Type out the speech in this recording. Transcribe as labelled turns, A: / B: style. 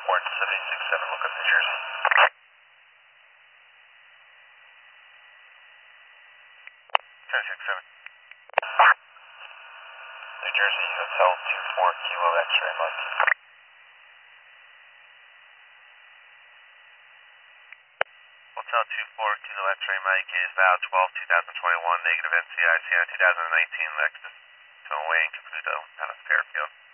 A: Airport 767, look up New Jersey. New Jersey, Hotel 24 Kilo X-ray Mike. Hotel 24 Kilo X-ray Mike is Val 12, 2021, negative NCIC on 2019 Lexus, Towing, Caputo, out of Fairfield.